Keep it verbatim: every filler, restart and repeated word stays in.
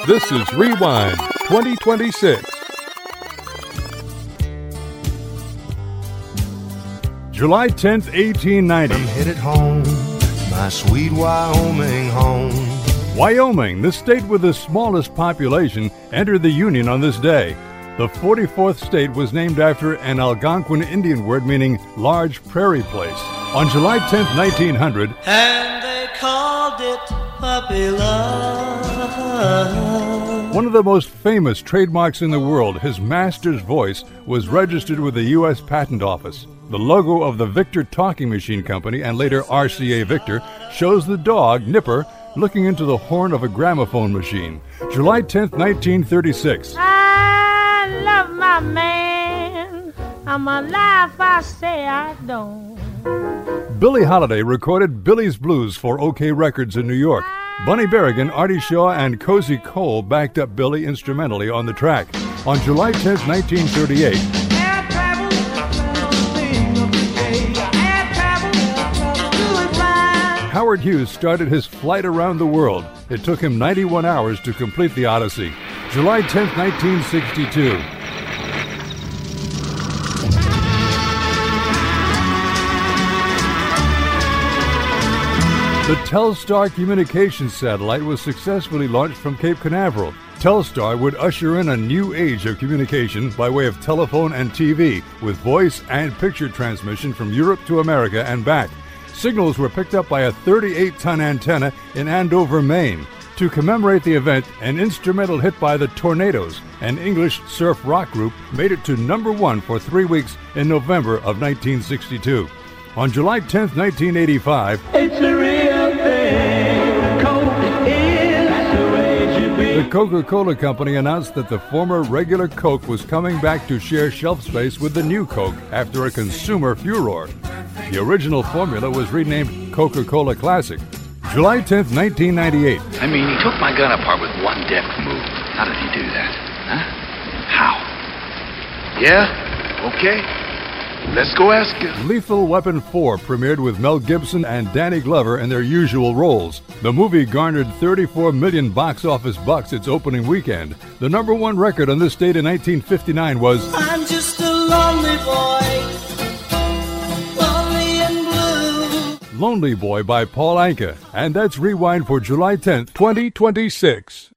This is Rewind twenty twenty-six. July tenth, eighteen ninety. I'm headed home, my sweet Wyoming home. Wyoming, the state with the smallest population, entered the Union on this day. The forty-fourth state was named after an Algonquin Indian word meaning large prairie place. On July tenth, nineteen hundred, and they called it Puppy Love. One of the most famous trademarks in the world, his master's voice, was registered with the U S Patent Office. The logo of the Victor Talking Machine Company, and later R C A Victor, shows the dog, Nipper, looking into the horn of a gramophone machine. July tenth, nineteen thirty-six. I love my man. I'm alive, I say I don't. Billie Holiday recorded Billie's Blues for OK Records in New York. Bunny Berrigan, Artie Shaw, and Cozy Cole backed up Billie instrumentally on the track. On July tenth, nineteen thirty-eight, Howard Hughes started his flight around the world. It took him ninety-one hours to complete the Odyssey. July tenth, nineteen sixty-two. The Telstar communications satellite was successfully launched from Cape Canaveral. Telstar would usher in a new age of communication by way of telephone and T V, with voice and picture transmission from Europe to America and back. Signals were picked up by a thirty-eight ton antenna in Andover, Maine. To commemorate the event, an instrumental hit by the Tornadoes, an English surf rock group, made it to number one for three weeks in November of nineteen sixty-two. On July tenth, nineteen eighty-five, It's a real thing. Coke is the way it should be. the Coca-Cola Company announced that the former regular Coke was coming back to share shelf space with the new Coke after a consumer furor. The original formula was renamed Coca-Cola Classic. July tenth, nineteen ninety-eight. I mean, he took my gun apart with one deft move. How did he do that? Huh? How? Yeah? Okay. Let's go ask him. Lethal Weapon four premiered with Mel Gibson and Danny Glover in their usual roles. The movie garnered thirty-four million box office bucks its opening weekend. The number one record on this date in nineteen fifty-nine was I'm just a lonely boy, lonely and blue. Lonely Boy by Paul Anka. And that's Rewind for July tenth, twenty twenty-six.